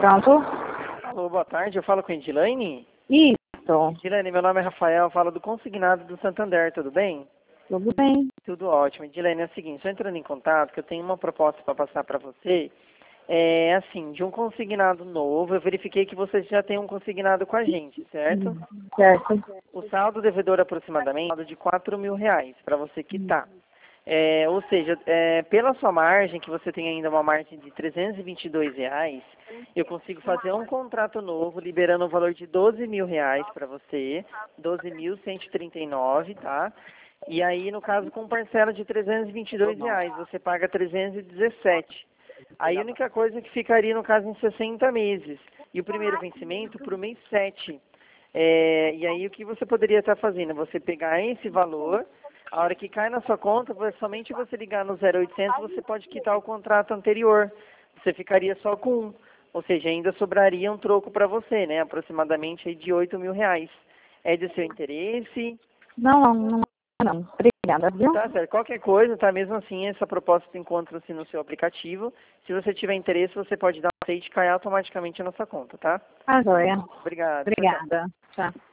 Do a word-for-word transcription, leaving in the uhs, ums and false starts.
Pronto? Alô, boa tarde, eu falo com a Edilane? Isso. Edilane, meu nome é Rafael, eu falo do consignado do Santander, tudo bem? Tudo bem. Tudo ótimo. Edilane, é o seguinte, estou entrando em contato, que eu tenho uma proposta para passar para você. É assim, de um consignado novo, eu verifiquei que você já tem um consignado com a gente, certo? Certo. O saldo devedor aproximadamente é de quatro mil reais para você quitar. É, ou seja, é, pela sua margem, que você tem ainda uma margem de trezentos e vinte e dois reais, eu consigo fazer um contrato novo, liberando o valor de doze mil reais para você, doze mil cento e trinta e nove, tá? E aí, no caso, com parcela de trezentos e vinte e dois reais, você paga trezentos e dezessete. Aí a única coisa que ficaria, no caso, em sessenta meses. E o primeiro vencimento para o mês sete. É, e aí, o que você poderia estar fazendo? Você pegar esse valor, a hora que cai na sua conta, somente você ligar no zero oitocentos, você pode quitar o contrato anterior. Você ficaria só com um. Ou seja, ainda sobraria um troco para você, né? Aproximadamente aí de oito mil reais. É de seu interesse? Não, não, não. não. Obrigada, viu? Tá certo. Qualquer coisa, tá? Mesmo assim, essa proposta encontra-se no seu aplicativo. Se você tiver interesse, você pode dar um aceite e cair automaticamente na sua conta, tá? Tá joia. Obrigado. Tchau, tchau. Obrigada. Tchau.